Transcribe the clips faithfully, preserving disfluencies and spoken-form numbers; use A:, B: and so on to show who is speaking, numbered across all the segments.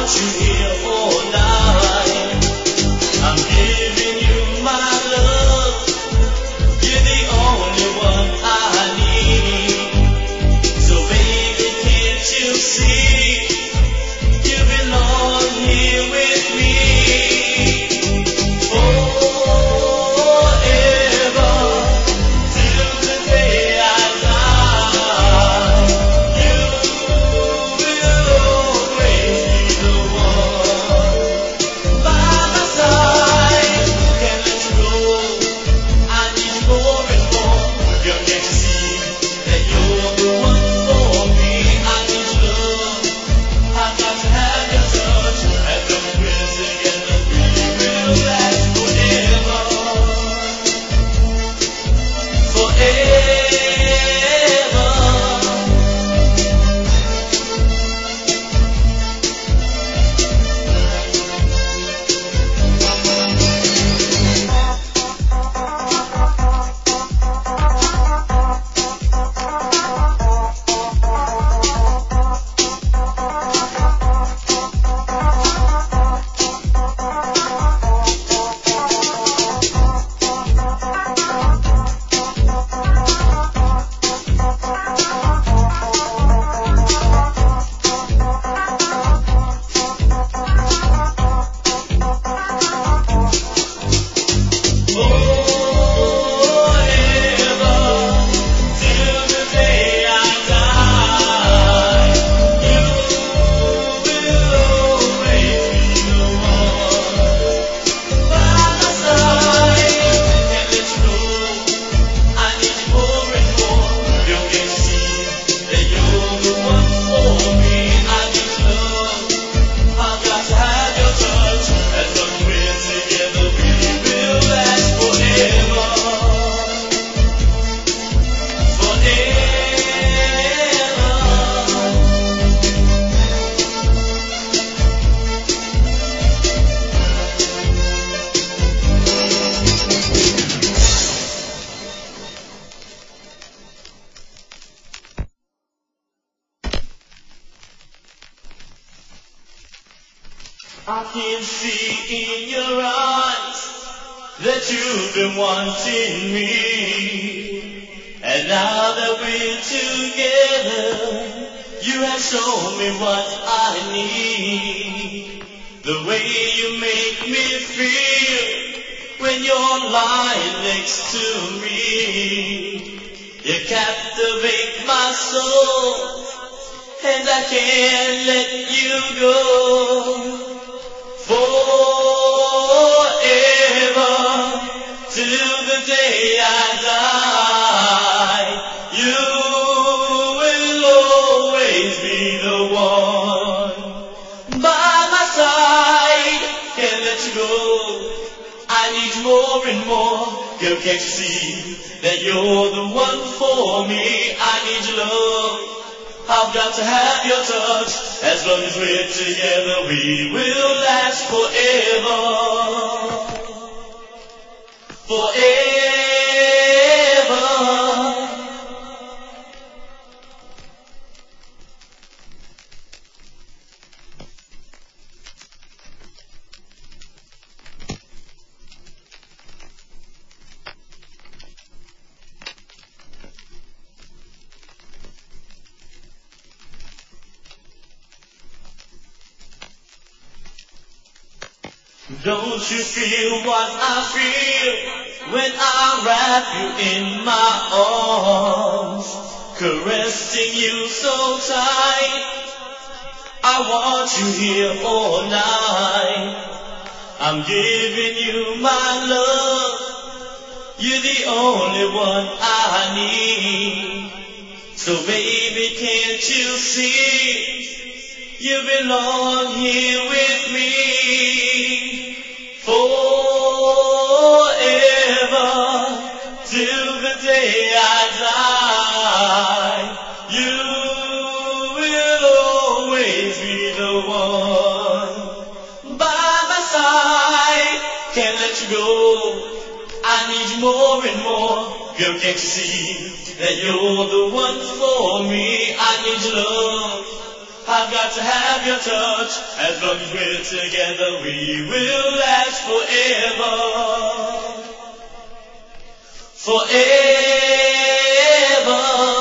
A: I can see in your eyes that you've been wanting me. And now that we're together, you have shown me what I need. The way you make me feel when you're lying next to me. You captivate my soul, and I can't let you go. Forever, till the day I die, you will always be the one by my side. Can't let you go, I need you more and more. Girl, can't you see that you're the one for me? I need your love, I've got to have your touch. As long as we're together, we will last forever. Forever. Don't you feel what I feel when I wrap you in my arms, caressing you so tight? I want you here all night. I'm giving you my love, you're the only one I need. So baby, can't you see, you belong here with me. Forever, till the day I die, you will always be the one by my side. Can't let you go, I need you more and more. Girl, can't you see that you're the one for me? I need your love, I've got to have your touch. As long as we're together, we will last forever. Forever.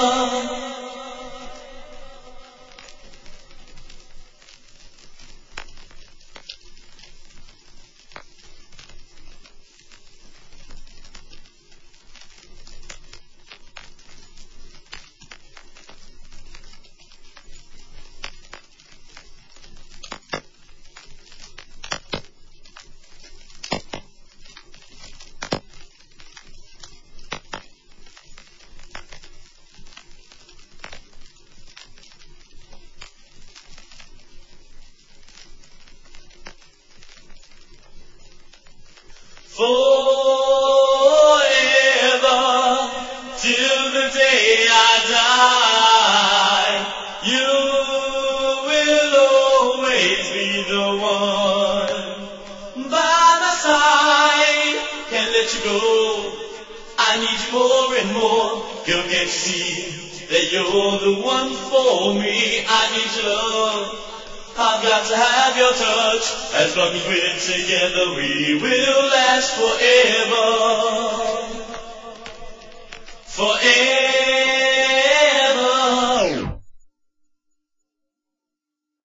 A: Forever, till the day I die, you will always be the one by my side. Can't let you go, I need you more and more. Girl, can't you see that you're the one for me? I need your love, I've got to have your touch. As long as we're together, we will last forever. Forever.